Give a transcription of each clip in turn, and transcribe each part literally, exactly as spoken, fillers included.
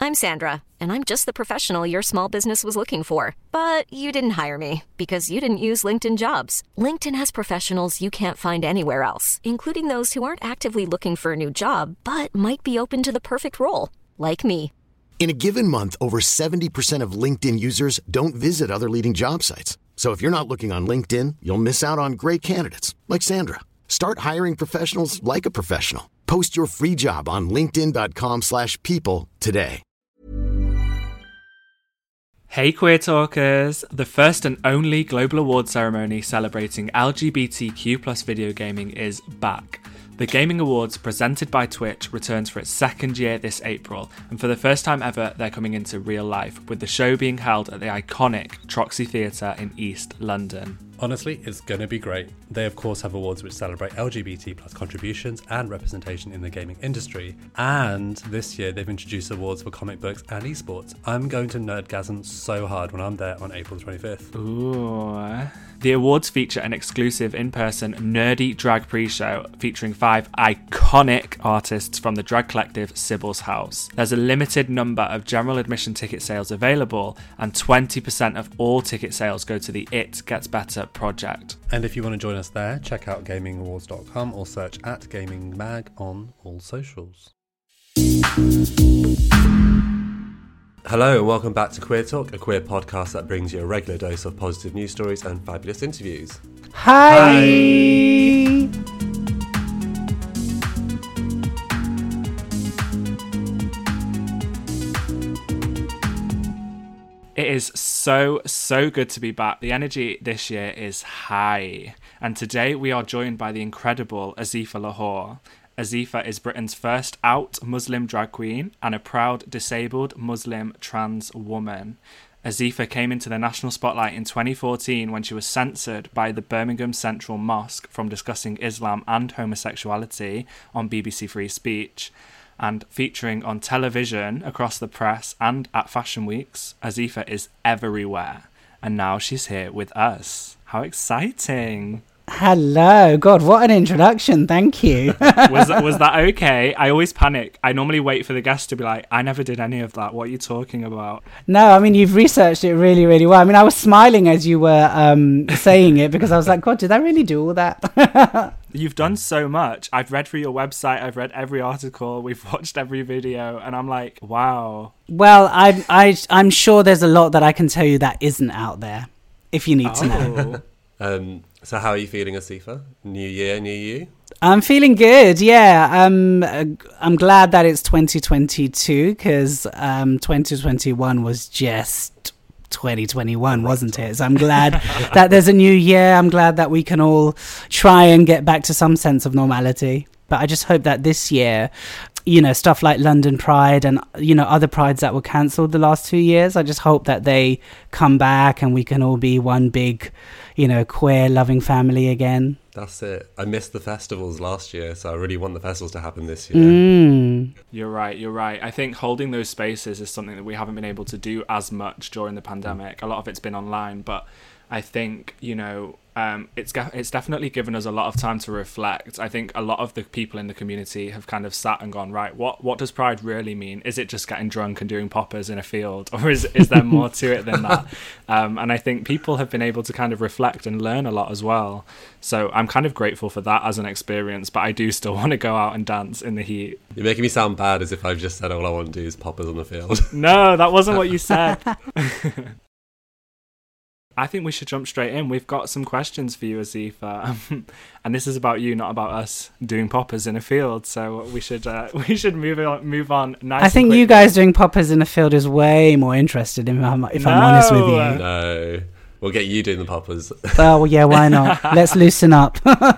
I'm Sandra, and I'm just the professional your small business was looking for. But you didn't hire me because you didn't use LinkedIn Jobs. LinkedIn has professionals you can't find anywhere else, including those who aren't actively looking for a new job, but might be open to the perfect role, like me. In a given month, over seventy percent of LinkedIn users don't visit other leading job sites. So if you're not looking on LinkedIn, you'll miss out on great candidates like Sandra. Start hiring professionals like a professional. Post your free job on linkedin.com slash people today. Hey Queer Talkers! The first and only global award ceremony celebrating L G B T Q plus video gaming is back. The Gaming Awards, presented by Twitch, returns for its second year this April, and for the first time ever, they're coming into real life, with the show being held at the iconic Troxy Theatre in East London. Honestly, it's going to be great. They of course have awards which celebrate L G B T plus contributions and representation in the gaming industry. And this year they've introduced awards for comic books and esports. I'm going to nerdgasm so hard when I'm there on April twenty-fifth. Ooh. The awards feature an exclusive in-person nerdy drag pre-show featuring five iconic artists from the drag collective Sybil's House. There's a limited number of general admission ticket sales available, and twenty percent of all ticket sales go to the It Gets Better project. And if you want to join us there, check out gaming awards dot com or search at Gaming Mag on all socials. Hello and welcome back to Queer Talk, a queer podcast that brings you a regular dose of positive news stories and fabulous interviews. Hi! Hi. It is so, so good to be back. The energy this year is high. And today we are joined by the incredible Azifa Lahore. Azifa is Britain's first out Muslim drag queen and a proud disabled Muslim trans woman. Azifa came into the national spotlight in twenty fourteen when she was censored by the Birmingham Central Mosque from discussing Islam and homosexuality on B B C Free Speech. And featuring on television, across the press and at fashion weeks, Azifa is everywhere. And now she's here with us. How exciting! Hello. God, what an introduction. Thank you. was, that, was that okay? I always panic. I normally wait for the guest to be like, I never did any of that. What are you talking about? No, I mean, you've researched it really, really well. I mean, I was smiling as you were um, saying it because I was like, God, did I really do all that? You've done so much. I've read through your website. I've read every article. We've watched every video. And I'm like, wow. Well, I, I, I'm sure there's a lot that I can tell you that isn't out there, if you need oh. to know. um, so how are you feeling, Azifa? New year, new you? I'm feeling good, yeah. Um, I'm glad that it's twenty twenty-two because um, twenty twenty-one was just twenty twenty-one, wasn't it? So I'm glad that there's a new year. I'm glad that we can all try and get back to some sense of normality. But I just hope that this year, you know, stuff like London Pride and, you know, other prides that were cancelled the last two years, I just hope that they come back and we can all be one big, you know, queer loving family again. That's it. I missed the festivals last year, so I really want the festivals to happen this year. Mm. You're right, you're right. I think holding those spaces is something that we haven't been able to do as much during the pandemic. A lot of it's been online, but I think, you know, um, it's it's definitely given us a lot of time to reflect. I think a lot of the people in the community have kind of sat and gone, right, what what does Pride really mean? Is it just getting drunk and doing poppers in a field? Or is, is there more to it than that? Um, and I think people have been able to kind of reflect and learn a lot as well. So I'm kind of grateful for that as an experience, but I do still want to go out and dance in the heat. You're making me sound bad as if I've just said all I want to do is poppers on the field. No, that wasn't what you said. I think we should jump straight in. We've got some questions for you, Azifa, and this is about you, not about us doing poppers in a field. So we should uh, we should move on. Move on. Nice. I think you guys doing poppers in a field is way more interested. If I'm, if no. I'm honest with you. No, we'll get you doing the poppers. Oh well, yeah, why not? Let's loosen up.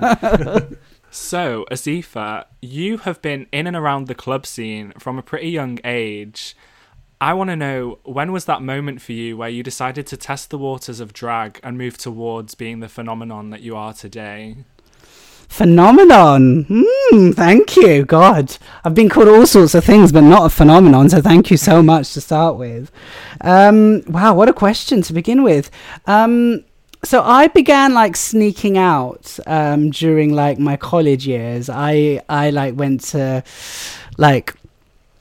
So, Azifa, you have been in and around the club scene from a pretty young age. I want to know, when was that moment for you where you decided to test the waters of drag and move towards being the phenomenon that you are today? Phenomenon. Mm, thank you. God, I've been called all sorts of things, but not a phenomenon. So thank you so much to start with. Um, wow, what a question to begin with. Um, so I began like sneaking out um, during like my college years. I I like went to like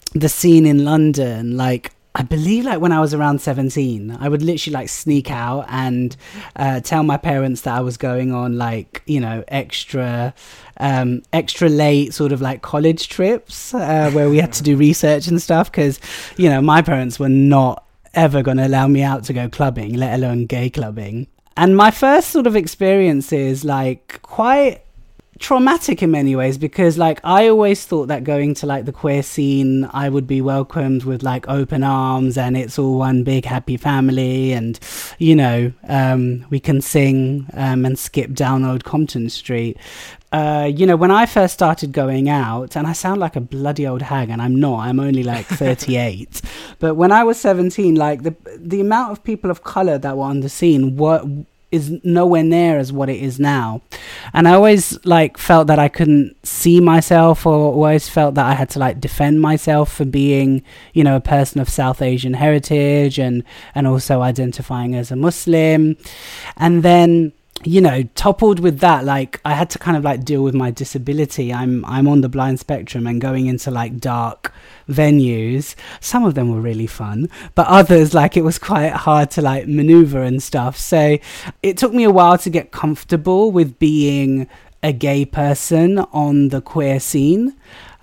the scene in London, like, I believe like when I was around seventeen, I would literally like sneak out and uh, tell my parents that I was going on like, you know, extra um, extra late sort of like college trips uh, where we had to do research and stuff because, you know, my parents were not ever going to allow me out to go clubbing, let alone gay clubbing. And my first sort of experience is like quite traumatic in many ways because like I always thought that going to like the queer scene I would be welcomed with like open arms and it's all one big happy family and you know um we can sing um and skip down Old Compton Street. Uh, you know, when I first started going out, and I sound like a bloody old hag, and I'm not, I'm only like thirty-eight. But when I was seventeen, like the the amount of people of colour that were on the scene were is nowhere near as what it is now. And I always like felt that I couldn't see myself, or always felt that I had to like defend myself for being, you know, a person of South Asian heritage and, and also identifying as a Muslim. And then, you know, toppled with that, like I had to kind of like deal with my disability. I'm I'm on the blind spectrum and going into like dark venues. Some of them were really fun, but others like it was quite hard to like maneuver and stuff. So it took me a while to get comfortable with being a gay person on the queer scene.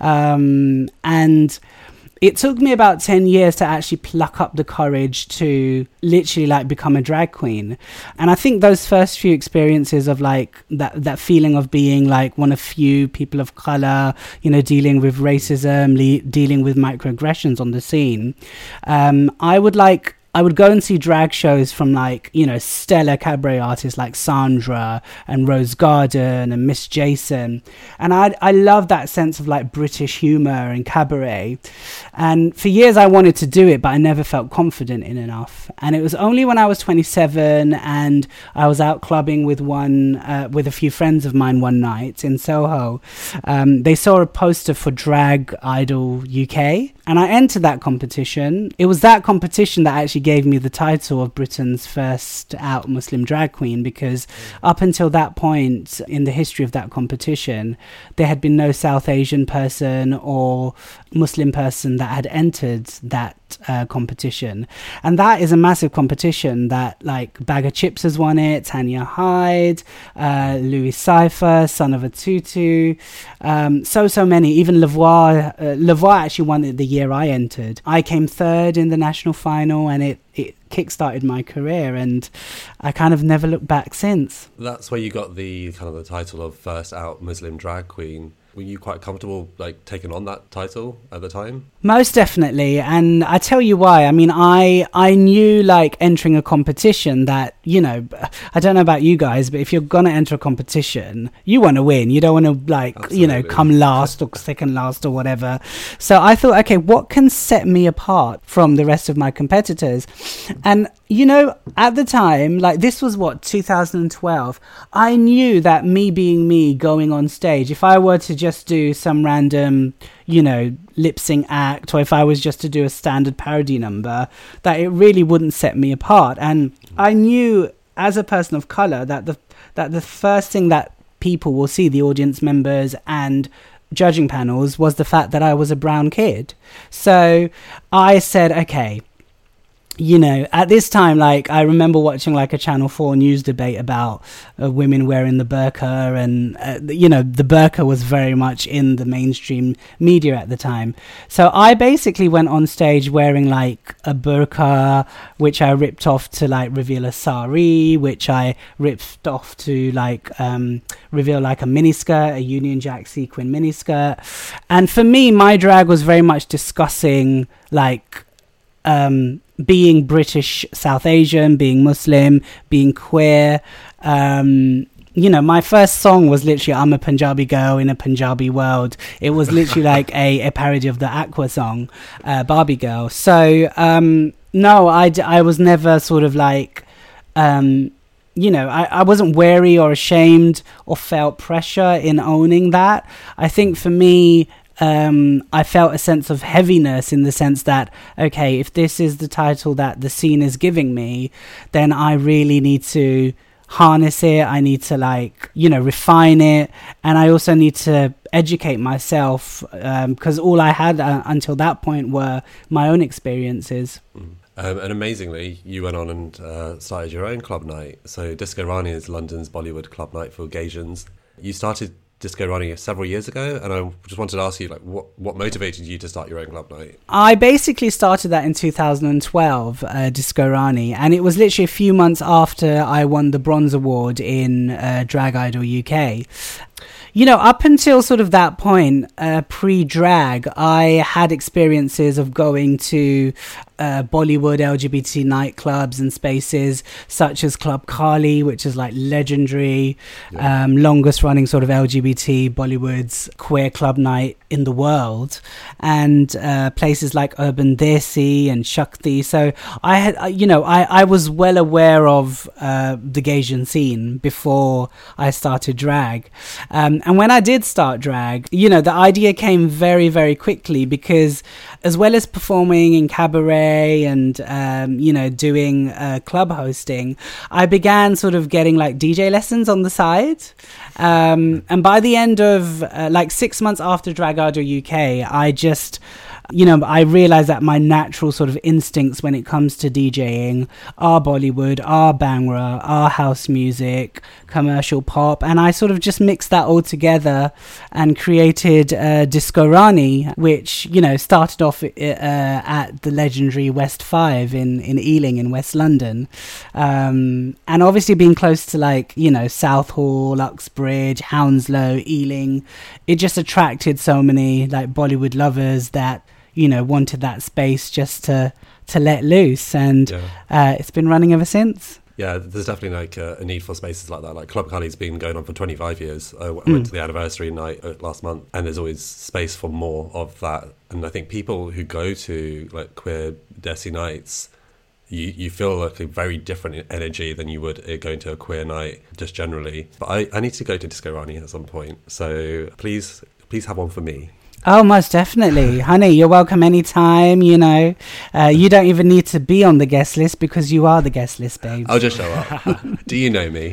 Um, and it took me about ten years to actually pluck up the courage to literally like become a drag queen. And I think those first few experiences of like that, that feeling of being like one of few people of color, you know, dealing with racism, le- dealing with microaggressions on the scene. Um, I would like, I would go and see drag shows from like, you know, stellar cabaret artists like Sandra and Rose Garden and Miss Jason. And I I love that sense of like British humour and cabaret. And for years I wanted to do it, but I never felt confident in enough. And it was only when I was twenty-seven and I was out clubbing with one, uh, with a few friends of mine one night in Soho. Um, they saw a poster for Drag Idol U K. And I entered that competition. It was that competition that actually gave me the title of Britain's first out Muslim drag queen, because up until that point in the history of that competition, there had been no South Asian person or Muslim person that had entered that uh, competition. And that is a massive competition that like Bag of Chips has won it, Tanya Hyde, uh, Louis Cypher, Son of a Tutu, um, so, so many. Even Lavoie, uh, Lavoie actually won it the year I entered. I came third in the national final and it, it kick-started my career, and I kind of never looked back since. That's where you got the kind of the title of first out Muslim drag queen. Were you quite comfortable like taking on that title at the time? Most definitely. And I tell you why. I mean, I I knew like entering a competition that, you know, I don't know about you guys, but if you're going to enter a competition, you want to win. You don't want to like, Absolutely. you know, come last or second last or whatever. So I thought, okay, what can set me apart from the rest of my competitors? And, you know, at the time, like this was what, two thousand twelve, I knew that me being me going on stage, if I were to just do some random, you know, lip sync act, or if I was just to do a standard parody number, that it really wouldn't set me apart. And I knew as a person of color that the that the first thing that people will see, the audience members and judging panels, was the fact that I was a brown kid. So I said, okay, you know, at this time, like, I remember watching, like, a Channel four news debate about uh, women wearing the burqa, and, uh, you know, the burqa was very much in the mainstream media at the time. So I basically went on stage wearing, like, a burqa, which I ripped off to, like, reveal a sari, which I ripped off to, like, um, reveal, like, a miniskirt, a Union Jack sequin miniskirt. And for me, my drag was very much discussing, like, um... being British, South Asian, being Muslim, being queer. Um, you know, my first song was literally I'm a Punjabi girl in a Punjabi world. It was literally like a, a parody of the Aqua song, uh, Barbie Girl. So, um, no, I, I was never sort of like, um, you know, I, I wasn't wary or ashamed or felt pressure in owning that. I think for me, Um, I felt a sense of heaviness in the sense that, okay, if this is the title that the scene is giving me, then I really need to harness it. I need to like, you know, refine it. And I also need to educate myself because um, all I had uh, until that point were my own experiences. Mm. Um, and amazingly, you went on and uh, started your own club night. So Disco Rani is London's Bollywood club night for Gaysians. You started Disco Rani several years ago, and I just wanted to ask you, like, what what motivated you to start your own club night? I basically started that in two thousand twelve, uh, Disco Rani, and it was literally a few months after I won the Bronze Award in uh, Drag Idol U K. You know, up until sort of that point, uh, pre-drag, I had experiences of going to uh, Bollywood L G B T nightclubs and spaces such as Club Kali, which is like legendary, yeah. um, longest running sort of L G B T Bollywood's queer club night in the world, and uh, places like Urban Desi and Shakti. So I had, you know, I, I was well aware of uh, the Gaysian scene before I started drag. Um, and when I did start drag, you know, the idea came very, very quickly because as well as performing in cabaret and, um, you know, doing uh, club hosting, I began sort of getting like D J lessons on the side. Um, and by the end of uh, like six months after Drag Idol U K, I just... you know, I realised that my natural sort of instincts when it comes to DJing are Bollywood, are Bhangra, are house music, commercial pop, and I sort of just mixed that all together and created uh, Disco Rani, which, you know, started off uh, at the legendary West five in, in Ealing in West London. Um, and obviously being close to like, you know, Southall, Uxbridge, Hounslow, Ealing, it just attracted so many like Bollywood lovers that, you know, wanted that space just to to let loose, and yeah. uh, it's been running ever since. Yeah, there's definitely like a, a need for spaces like that. Like Club Kali's been going on for twenty-five years. I, I mm. went to the anniversary night uh, last month, and there's always space for more of that. And I think people who go to like queer Desi nights, you, you feel like a very different energy than you would uh, going to a queer night just generally. But I, I need to go to Disco Rani at some point, so please please have one for me. Oh, most definitely. Honey, you're welcome anytime, you know. Uh, you don't even need to be on the guest list because you are the guest list, babes. I'll just show up. Do you know me?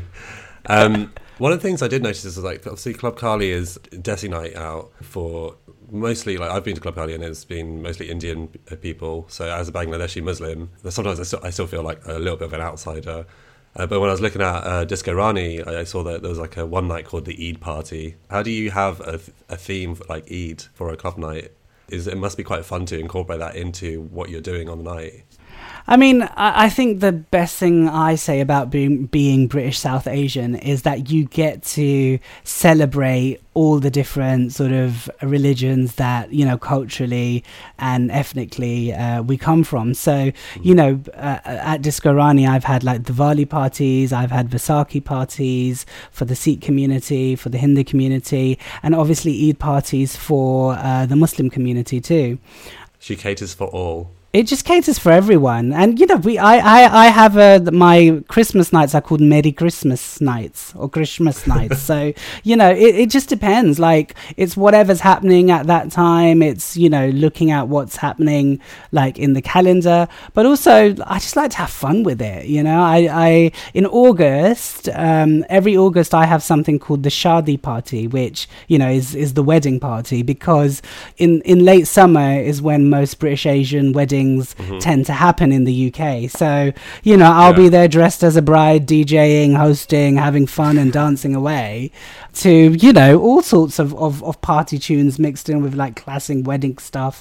Um, one of the things I did notice is, like, obviously Club Kali is Desi night out for mostly, like, I've been to Club Kali and it's been mostly Indian people. So as a Bangladeshi Muslim, sometimes I still, I still feel like a little bit of an outsider. Uh, but when I was looking at uh, Disco Rani, I, I saw that there was like a one night called the Eid Party. How do you have a, a theme for, like Eid for a club night? Is it must be quite fun to incorporate that into what you're doing on the night. I mean, I, I think the best thing I say about being being British South Asian is that you get to celebrate all the different sort of religions that, you know, culturally and ethnically uh, we come from. So, you know, uh, at Disco Rani, I've had like Diwali parties, I've had Vaisakhi parties for the Sikh community, for the Hindu community, and obviously Eid parties for uh, the Muslim community too. She caters for all. It just caters for everyone. And, you know, we I, I, I have a, my Christmas nights are called Merry Christmas nights or Christmas nights. So, you know, it, it just depends. Like, it's whatever's happening at that time. It's, you know, looking at what's happening, like, in the calendar. But also, I just like to have fun with it, you know. I, I in August, um, every August, I have something called the Shadi party, which, you know, is, is the wedding party. Because in, in late summer is when most British Asian weddings Mm-hmm. tend to happen in the U K. So, you know, I'll yeah. be there dressed as a bride, DJing, hosting, having fun and dancing away to, you know, all sorts of, of, of party tunes mixed in with like classic wedding stuff.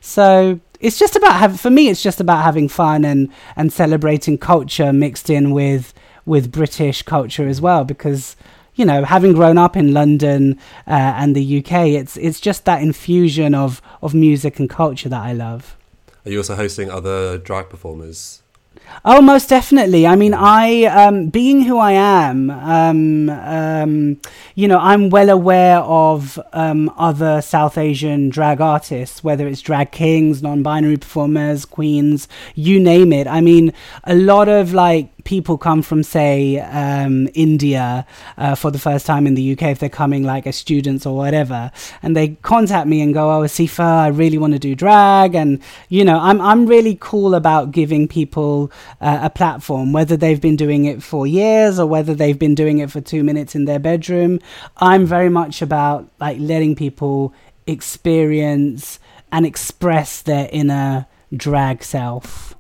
So it's just about having, for me, it's just about having fun and, and celebrating culture mixed in with, with British culture as well, because, you know, having grown up in London uh, and the U K, it's, it's just that infusion of, of music and culture that I love. Are you also hosting other drag performers? Oh, most definitely. I mean, I, um, being who I am, um, um, you know, I'm well aware of um, other South Asian drag artists, whether it's drag kings, non-binary performers, queens, you name it. I mean, a lot of like people come from, say, um, India uh, for the first time in the U K, if they're coming like as students or whatever, and they contact me and go, oh, Asifa, I really want to do drag. And, you know, I'm I'm really cool about giving people uh, a platform, whether they've been doing it for years or whether they've been doing it for two minutes in their bedroom. I'm very much about like letting people experience and express their inner drag self.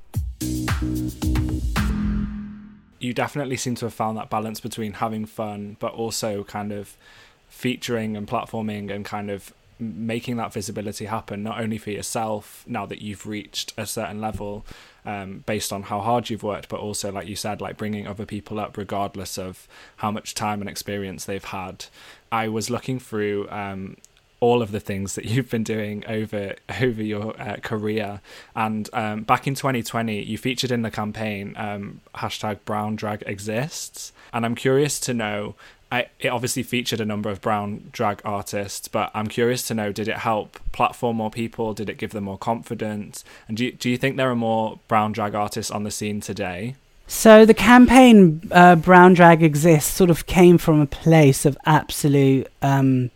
You definitely seem to have found that balance between having fun but also kind of featuring and platforming and kind of making that visibility happen, not only for yourself now that you've reached a certain level um, based on how hard you've worked, but also, like you said, like bringing other people up regardless of how much time and experience they've had. I was looking through um, all of the things that you've been doing over over your uh, career, and um, back in twenty twenty you featured in the campaign um, hashtag Brown Drag Exists, and I'm curious to know, I, it obviously featured a number of brown drag artists, but I'm curious to know, did it help platform more people? Did it give them more confidence? And do you, do you think there are more brown drag artists on the scene today? So the campaign uh, Brown Drag Exists sort of came from a place of absolute um,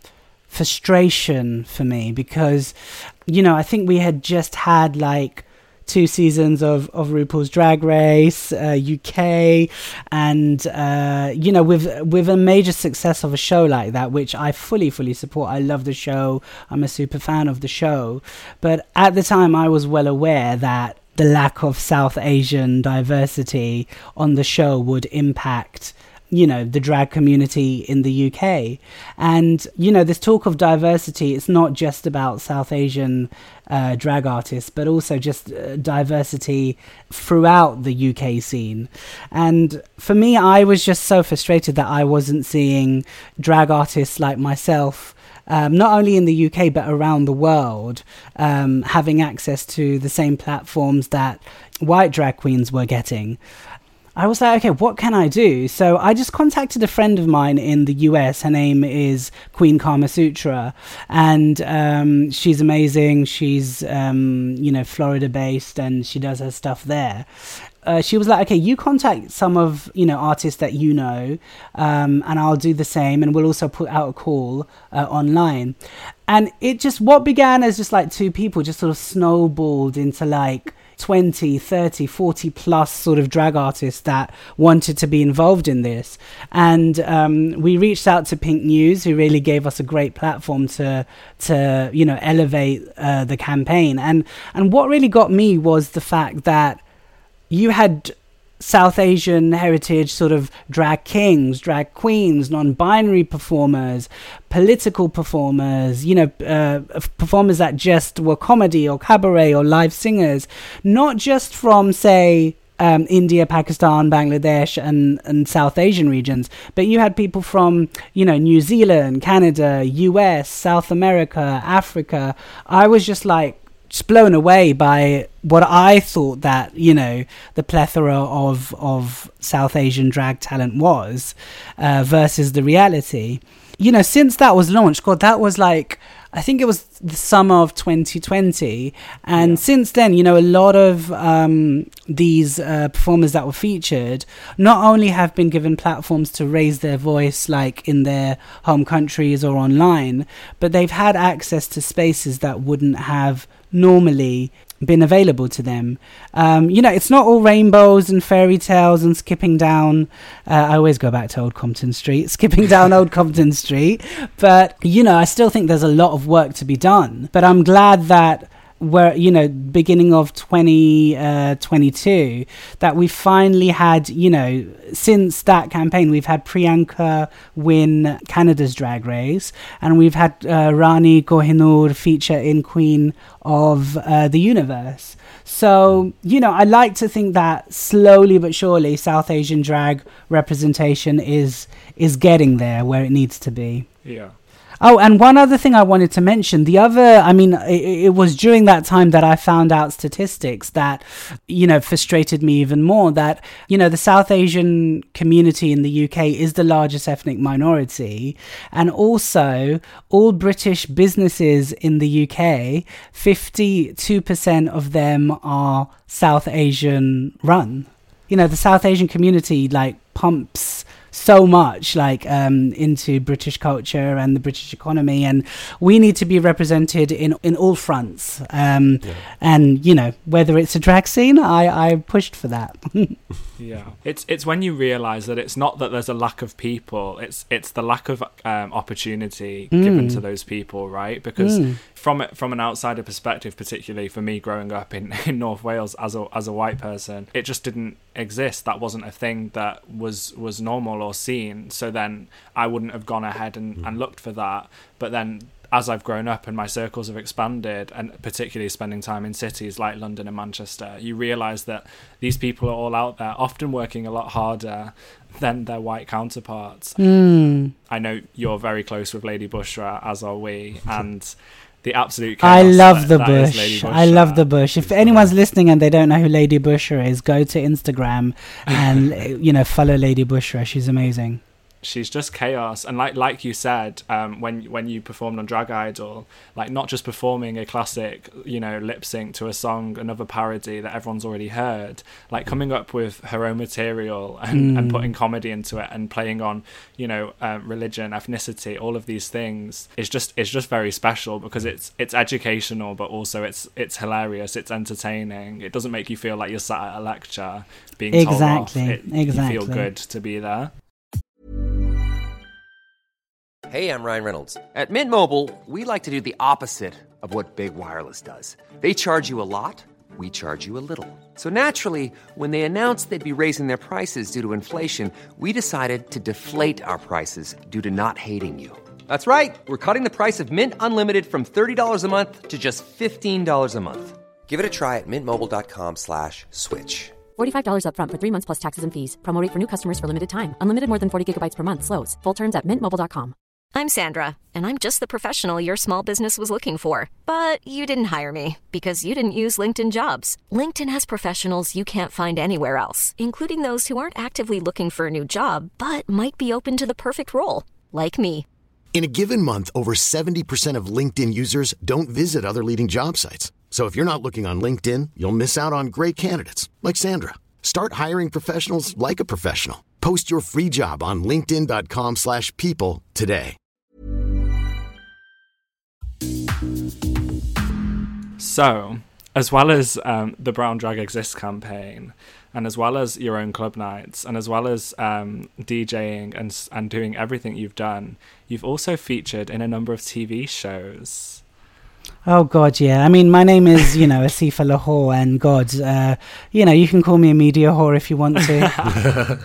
frustration for me, because, you know, I think we had just had like two seasons of, of RuPaul's Drag Race uh, U K, and uh, you know, with with a major success of a show like that, which I fully fully support. I love the show. I'm a super fan of the show, but at the time I was well aware that the lack of South Asian diversity on the show would impact, you know, the drag community in the U K. And, you know, this talk of diversity, it's not just about South Asian uh, drag artists, but also just uh, diversity throughout the U K scene. And for me, I was just so frustrated that I wasn't seeing drag artists like myself, Um, not only in the U K but around the world, um, having access to the same platforms that white drag queens were getting. I was like, okay, what can I do? So I just contacted a friend of mine in the U S. Her name is Queen Kama Sutra, and um, she's amazing. She's, um, you know, Florida based, and she does her stuff there. Uh, she was like, okay, you contact some of, you know, artists that you know, um, and I'll do the same, and we'll also put out a call uh, online. And it just, what began as just like two people just sort of snowballed into like twenty, thirty, forty plus sort of drag artists that wanted to be involved in this. And um, we reached out to Pink News, who really gave us a great platform to, to you know, elevate uh, the campaign. And, and what really got me was the fact that you had South Asian heritage sort of drag kings, drag queens, non-binary performers, political performers, you know, uh, performers that just were comedy or cabaret or live singers, not just from, say, um, India, Pakistan, Bangladesh and, and South Asian regions, but you had people from, you know, New Zealand, Canada, U S, South America, Africa. I was just like, just blown away by what I thought that, you know, the plethora of of South Asian drag talent was uh, versus the reality. You know, since that was launched, God, that was like, I think it was the summer of twenty twenty. And yeah. Since then, you know, a lot of um, these uh, performers that were featured not only have been given platforms to raise their voice, like in their home countries or online, but they've had access to spaces that wouldn't have normally been available to them. Um, you know, it's not all rainbows and fairy tales and skipping down. Uh, I always go back to Old Compton Street, skipping down Old Compton Street. But, you know, I still think there's a lot of work to be done. But I'm glad that we're, you know, beginning of twenty twenty-two, that we finally had, you know, since that campaign, we've had Priyanka win Canada's Drag Race, and we've had uh, Rani Kohinoor feature in Queen of uh, the Universe. So, you know, I like to think that slowly but surely South Asian drag representation is is getting there where it needs to be. Yeah. Oh, and one other thing I wanted to mention, the other, I mean, it, it was during that time that I found out statistics that, you know, frustrated me even more, that, you know, the South Asian community in the U K is the largest ethnic minority. And also, all British businesses in the U K, fifty-two percent of them are South Asian run. you know, the South Asian community like pumps so much like um into British culture and the British economy, and we need to be represented in in all fronts. Um yeah. And you know, whether it's a drag scene, I I pushed for that. Yeah, it's it's when you realise that it's not that there's a lack of people, it's it's the lack of um, opportunity mm. given to those people, right? Because mm. from from an outsider perspective, particularly for me growing up in, in North Wales as a as a white person, it just didn't exist. That wasn't a thing that was was normal or seen. So then I wouldn't have gone ahead and, mm. and looked for that. But then as I've grown up and my circles have expanded, and particularly spending time in cities like London and Manchester, you realise that these people are all out there, often working a lot harder than their white counterparts. Mm. I know you're very close with Lady Bushra, as are we, and the absolute chaos I love that, the that bush. I love the bush. If anyone's listening and they don't know who Lady Bushra is, go to Instagram and you know, follow Lady Bushra. She's amazing. She's just chaos. And like like you said, um, when when you performed on Drag Idol, like not just performing a classic, you know, lip sync to a song, another parody that everyone's already heard, like coming up with her own material and, mm. and putting comedy into it and playing on, you know, uh, religion, ethnicity, all of these things is just it's just very special because it's it's educational, but also it's it's hilarious, it's entertaining. It doesn't make you feel like you're sat at a lecture being exactly. told off. It, exactly. You feel good to be there. Hey, I'm Ryan Reynolds. At Mint Mobile, we like to do the opposite of what Big Wireless does. They charge you a lot, we charge you a little. So naturally, when they announced they'd be raising their prices due to inflation, we decided to deflate our prices due to not hating you. That's right. We're cutting the price of Mint Unlimited from thirty dollars a month to just fifteen dollars a month. Give it a try at mintmobile.com slash switch. forty-five dollars up front for three months plus taxes and fees. Promo rate for new customers for limited time. Unlimited more than forty gigabytes per month. Slows full terms at mint mobile dot com. I'm Sandra, and I'm just the professional your small business was looking for. But you didn't hire me because you didn't use LinkedIn Jobs. LinkedIn has professionals you can't find anywhere else, including those who aren't actively looking for a new job, but might be open to the perfect role, like me. In a given month, over seventy percent of LinkedIn users don't visit other leading job sites. So if you're not looking on LinkedIn, you'll miss out on great candidates like Sandra. Start hiring professionals like a professional. Post your free job on linkedin.com slash people today. So, as well as um, the Brown Drag Exists campaign, and as well as your own club nights, and as well as um, DJing and and doing everything you've done, you've also featured in a number of T V shows. Oh God, yeah. I mean, my name is, you know, Asifa Lahore, and God, uh, you know, you can call me a media whore if you want to.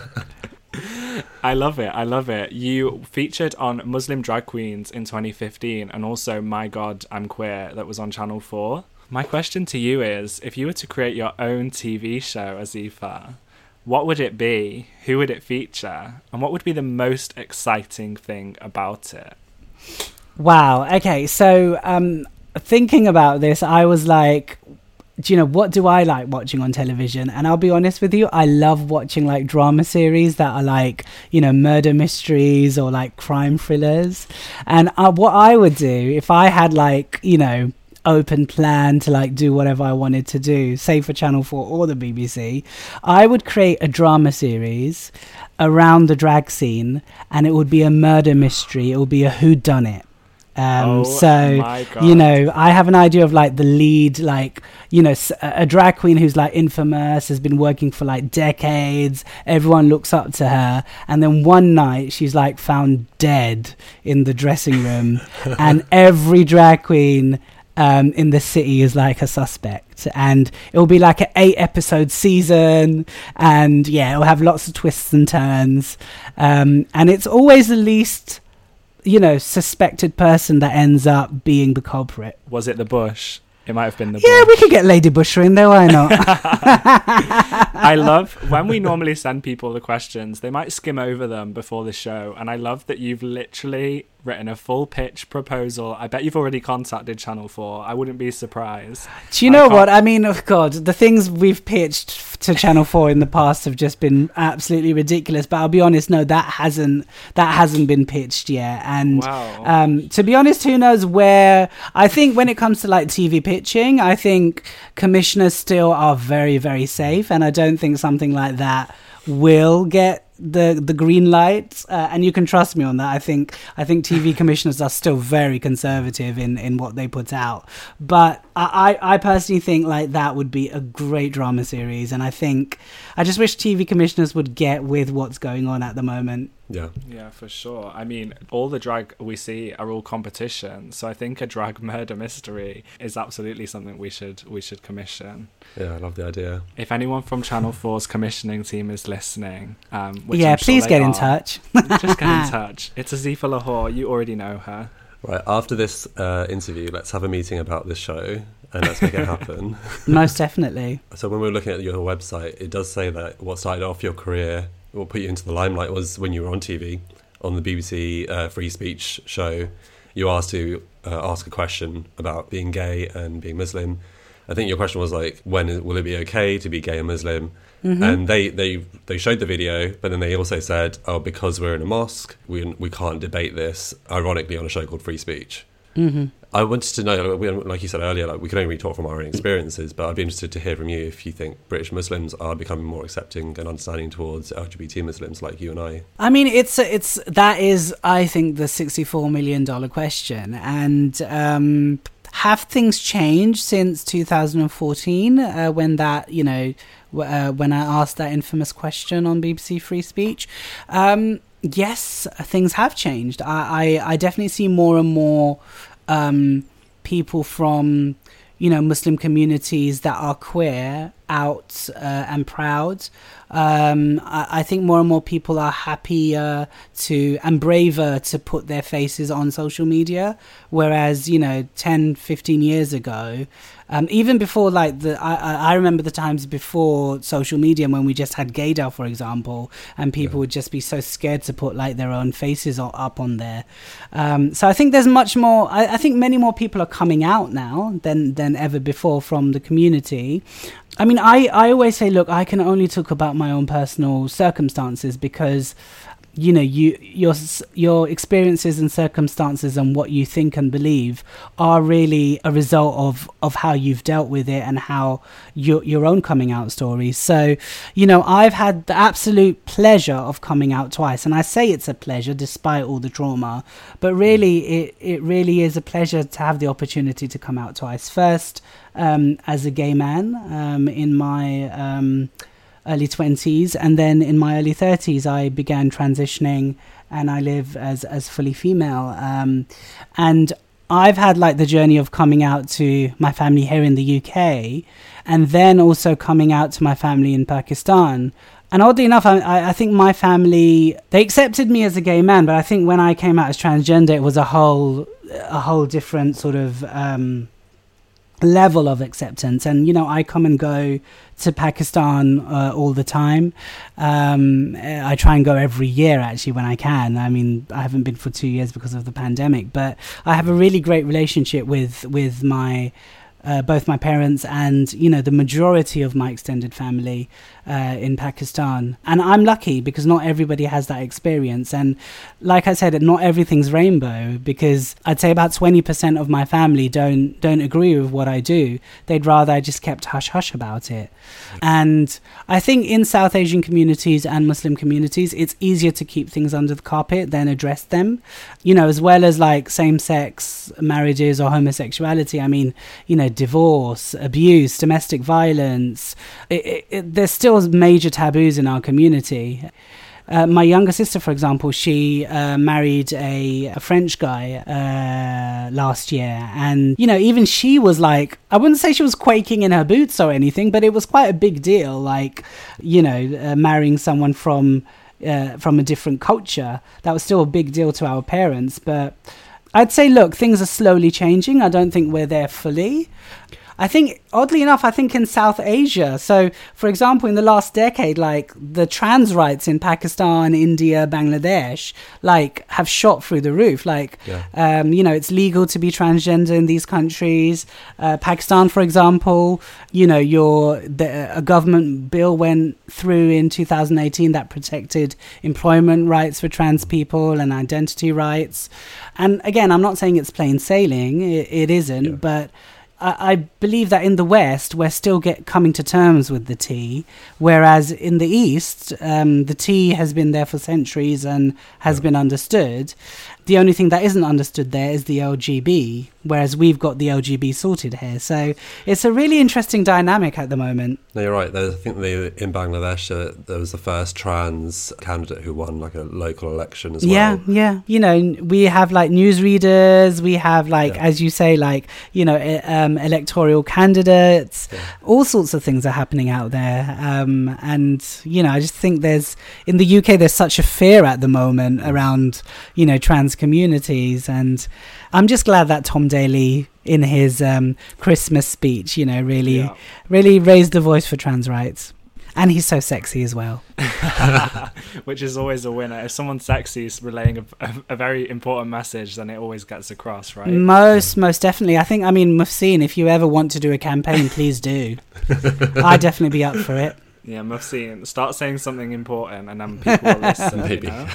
I love it. I love it. You featured on Muslim Drag Queens in twenty fifteen, and also My God, I'm Queer, that was on Channel four. My question to you is, if you were to create your own T V show, Asifa, what would it be? Who would it feature? And what would be the most exciting thing about it? Wow. Okay. So, um, thinking about this, I was like, do you know, what do I like watching on television? And I'll be honest with you, I love watching like drama series that are like, you know, murder mysteries or like crime thrillers. And uh, what I would do if I had like, you know, open plan to like do whatever I wanted to do, say for Channel four or the B B C, I would create a drama series around the drag scene, and it would be a murder mystery. It would be a whodunit. Um, oh, so, my God. you know, I have an idea of like the lead, like, you know, a drag queen who's like infamous, has been working for like decades. Everyone looks up to her. And then one night she's like found dead in the dressing room and every drag queen um, in the city is like a suspect. And it'll be like an eight episode season. And yeah, it'll have lots of twists and turns. Um, and it's always the least, you know, suspected person that ends up being the culprit. Was it the Bush? It might have been the Yeah, Bush. we could get Lady Bushra in there, why not? I love when we normally send people the questions, they might skim over them before the show. And I love that you've literally written a full pitch proposal. I bet you've already contacted Channel four. I wouldn't be surprised. Do you know I what? I mean, oh God, the things we've pitched to Channel four in the past have just been absolutely ridiculous. But I'll be honest, no, that hasn't that hasn't been pitched yet. And wow. um, to be honest, who knows where? I think when it comes to like T V pitching, I think commissioners still are very, very safe. And I don't don't think something like that will get the the green light, uh, and you can trust me on that. I think I think T V commissioners are still very conservative in, in what they put out, but I, I personally think like that would be a great drama series, and I think I just wish T V commissioners would get with what's going on at the moment. Yeah, yeah, for sure. I mean, all the drag we see are all competition, so I think a drag murder mystery is absolutely something we should we should commission. Yeah, I love the idea. If anyone from Channel four's commissioning team is listening, um, which yeah, I'm sure please they get in are, touch. just get in touch. It's Azifa Lahore. You already know her. Right, after this uh, interview, let's have a meeting about this show and let's make it happen. Most definitely. So when we were looking at your website, it does say that what started off your career, what put you into the limelight, was when you were on T V, on the B B C uh, Free Speech show. You asked to uh, ask a question about being gay and being Muslim. I think your question was like, when will it be okay to be gay and Muslim? Mm-hmm. And they, they, they showed the video, but then they also said, oh, because we're in a mosque, we we can't debate this, ironically, on a show called Free Speech. Mm-hmm. I wanted to know, like you said earlier, like we can only really talk from our own experiences, but I'd be interested to hear from you if you think British Muslims are becoming more accepting and understanding towards L G B T Muslims like you and I. I mean, it's it's that is, I think, the sixty-four million dollars question. And um, have things changed since two thousand fourteen uh, when that, you know, uh, when I asked that infamous question on B B C Free Speech? Um, yes, things have changed. I, I, I definitely see more and more um, people from, you know, Muslim communities that are queer out uh, and proud. Um, I, I think more and more people are happier to and braver to put their faces on social media, whereas, you know, ten, fifteen years ago, um, even before, like, the I, I remember the times before social media when we just had Gaydar, for example, and people yeah. would just be so scared to put, like, their own faces up on there. Um, so I think there's much more, I, I think many more people are coming out now than, than ever before from the community. I mean, I, I always say, look, I can only talk about my own personal circumstances because, you know, you your your experiences and circumstances and what you think and believe are really a result of, of how you've dealt with it and how your your own coming out story. So, you know, I've had the absolute pleasure of coming out twice, and I say it's a pleasure despite all the trauma, but really it, it really is a pleasure to have the opportunity to come out twice. First, um, as a gay man um, in my... Um, early twenties, and then in my early thirties I began transitioning and I live as as fully female, um and I've had like the journey of coming out to my family here in the U K and then also coming out to my family in Pakistan. And oddly enough, I, I think my family, they accepted me as a gay man, but I think when I came out as transgender, it was a whole a whole different sort of um level of acceptance. And, you know, I come and go to Pakistan uh, all the time. Um, I try and go every year, actually, when I can. I mean, I haven't been for two years because of the pandemic, but I have a really great relationship with, with my... Uh, both my parents and, you know, the majority of my extended family uh, in Pakistan. And I'm lucky because not everybody has that experience. And like I said, not everything's rainbow, because I'd say about twenty percent of my family don't don't agree with what I do. They'd rather I just kept hush-hush about it. And I think in South Asian communities and Muslim communities, it's easier to keep things under the carpet than address them, you know, as well as like same-sex marriages or homosexuality. I mean, you know, divorce, abuse, domestic violence. It, it, it, there's still major taboos in our community. Uh, my younger sister, for example, she uh, married a, a French guy uh, last year. And, you know, even she was like, I wouldn't say she was quaking in her boots or anything, but it was quite a big deal. Like, you know, uh, marrying someone from uh, from a different culture. That was still a big deal to our parents. But I'd say, look, things are slowly changing. I don't think we're there fully. I think, oddly enough, I think in South Asia, so, for example, in the last decade, like, the trans rights in Pakistan, India, Bangladesh, like, have shot through the roof. Like, yeah. um, you know, it's legal to be transgender in these countries. Uh, Pakistan, for example, you know, your the, a government bill went through in two thousand eighteen that protected employment rights for trans people and identity rights. And, again, I'm not saying it's plain sailing. It, it isn't, yeah. but... I, I believe that in the West, we're still get coming to terms with the tea, whereas in the East, um, the tea has been there for centuries and has yeah. been understood. The only thing that isn't understood there is the L G B, whereas we've got the L G B sorted here. So it's a really interesting dynamic at the moment. No, you're right. I think they, in Bangladesh, uh, there was the first trans candidate who won like a local election as well. Yeah, yeah. You know, we have like newsreaders, we have like, yeah. as you say, like, you know, um, electoral candidates, yeah. all sorts of things are happening out there. Um, and, you know, I just think there's, in the U K, there's such a fear at the moment around, you know, trans communities, and I'm just glad that Tom Daley in his um, Christmas speech, you know, really yeah. really raised the voice for trans rights. And he's so sexy as well. Which is always a winner. If someone's sexy is relaying a, a, a very important message, then it always gets across, right? Most, most definitely. I think, I mean, Mufseen, if you ever want to do a campaign, please do. I'd definitely be up for it. Yeah, Mufseen, start saying something important and then people will listen. Maybe. You know?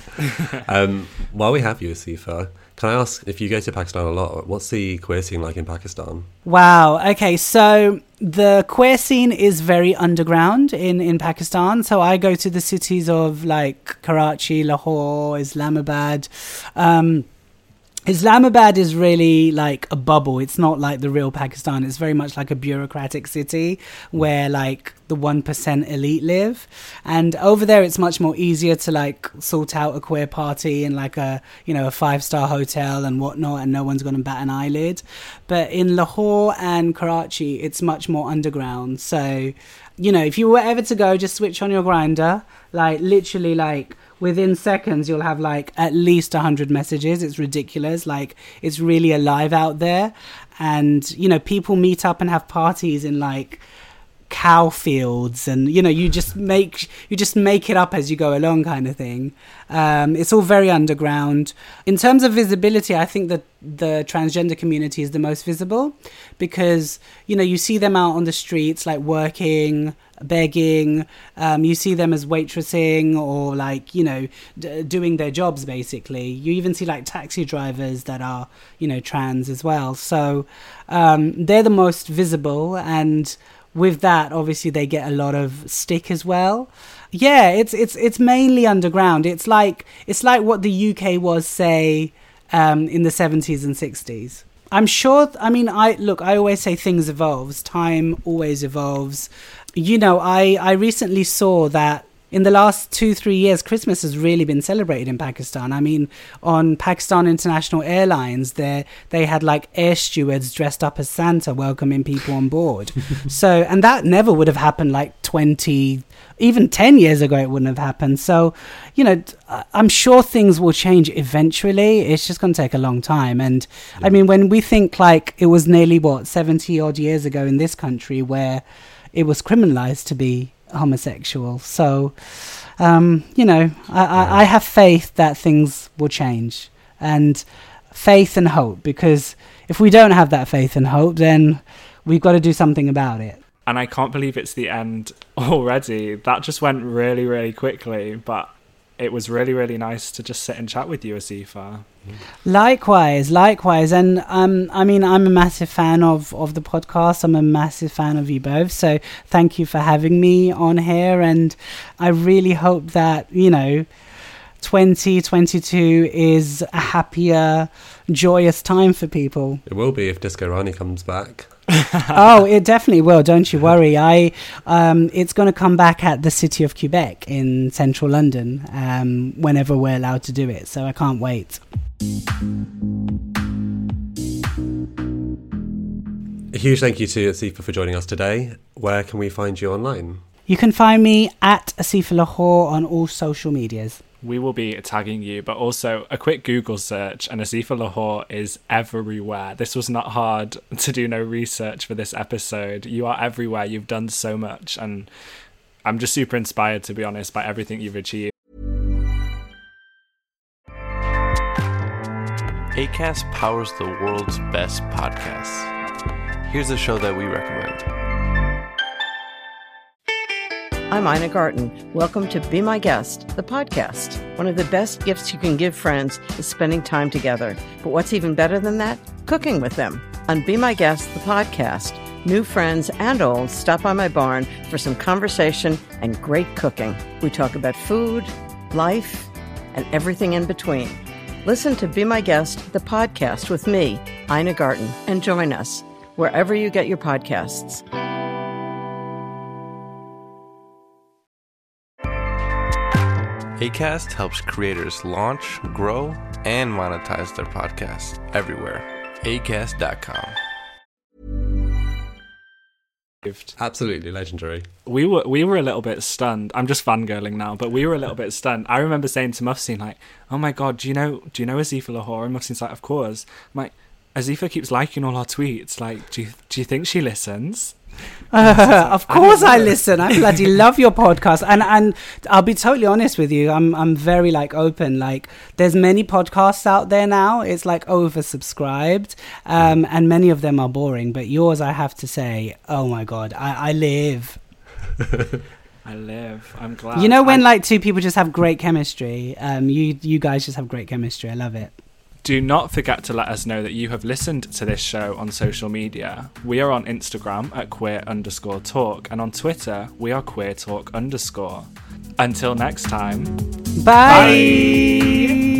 um, while we have you, Asifa, can I ask, if you go to Pakistan a lot, what's the queer scene like in Pakistan? Wow. Okay, so the queer scene is very underground in, in Pakistan. So I go to the cities of like Karachi, Lahore, Islamabad. Um, Islamabad is really like a bubble. It's not like the real Pakistan. It's very much like a bureaucratic city where like the one percent elite live. And over there, it's much more easier to like sort out a queer party in like a, you know, a five-star hotel and whatnot, and no one's going to bat an eyelid. But in Lahore and Karachi, it's much more underground. So, you know, if you were ever to go, just switch on your Grindr, like literally like within seconds, you'll have like at least one hundred messages. It's ridiculous. Like, it's really alive out there. And, you know, people meet up and have parties in like cow fields, and, you know, you just make you just make it up as you go along kind of thing. Um, it's all very underground. In terms of visibility, I think that the transgender community is the most visible because, you know, you see them out on the streets, like working, begging, um, you see them as waitressing or like, you know, d- doing their jobs basically. You even see like taxi drivers that are, you know, trans as well. So um, they're the most visible, and with that, obviously, they get a lot of stick as well. Yeah, it's it's it's mainly underground. It's like it's like what the U K was, say, um, in the seventies and sixties. I'm sure. I mean, I look. I always say things evolves. Time always evolves. You know, I I recently saw that in the last two, three years, Christmas has really been celebrated in Pakistan. I mean, on Pakistan International Airlines, they they had like air stewards dressed up as Santa welcoming people on board. So, and that never would have happened like twenty, even ten years ago, it wouldn't have happened. So, you know, I'm sure things will change eventually. It's just going to take a long time. And yeah. I mean, when we think like it was nearly, what, seventy odd years ago in this country where it was criminalized to be homosexual. So, um, you know, I, I, I have faith that things will change, and faith and hope, because if we don't have that faith and hope, then we've got to do something about it. And I can't believe it's the end already. That just went really, really quickly, but it was really, really nice to just sit and chat with you, Asifa. Likewise, likewise. And um, I mean, I'm a massive fan of, of the podcast. I'm a massive fan of you both. So thank you for having me on here. And I really hope that, you know, twenty twenty-two is a happier, joyous time for people. It will be if Disco Rani comes back. Oh, it definitely will. Don't you worry. I um, it's going to come back at the City of Quebec in central London um, whenever we're allowed to do it. So I can't wait. A huge thank you to Asifa for joining us today. Where can we find you online? You can find me at Asifa Lahore on all social medias. We will be tagging you, but also a quick Google search and Asifa Lahore is everywhere. This was not hard to do no research for this episode. You are everywhere. You've done so much, and I'm just super inspired, to be honest, by everything you've achieved. Acast powers the world's best podcasts. Here's a show that we recommend. I'm Ina Garten. Welcome to Be My Guest, the podcast. One of the best gifts you can give friends is spending time together. But what's even better than that? Cooking with them. On Be My Guest, the podcast, new friends and old stop by my barn for some conversation and great cooking. We talk about food, life, and everything in between. Listen to Be My Guest, the podcast with me, Ina Garten, and join us wherever you get your podcasts. Acast helps creators launch, grow, and monetize their podcasts everywhere. acast dot com. Absolutely legendary. We were we were a little bit stunned. I'm just fangirling now, but we were a little bit stunned. I remember saying to Mufseen, like, "Oh my god, do you know do you know Azifa Lahore?" And Mufseen's like, "Of course." I'm like, "Azifa keeps liking all our tweets. Like, do you do you think she listens?" Uh, of course I, I listen. I bloody love your podcast, and and I'll be totally honest with you. I'm I'm very like open. Like, there's many podcasts out there now. It's like oversubscribed, um, and many of them are boring. But yours, I have to say, oh my god, I, I live. I live. I'm glad. You know when I... like two people just have great chemistry. Um, you you guys just have great chemistry. I love it. Do not forget to let us know that you have listened to this show on social media. We are on Instagram at queer underscore talk, and on Twitter, we are queer talk underscore. Until next time. Bye. Bye.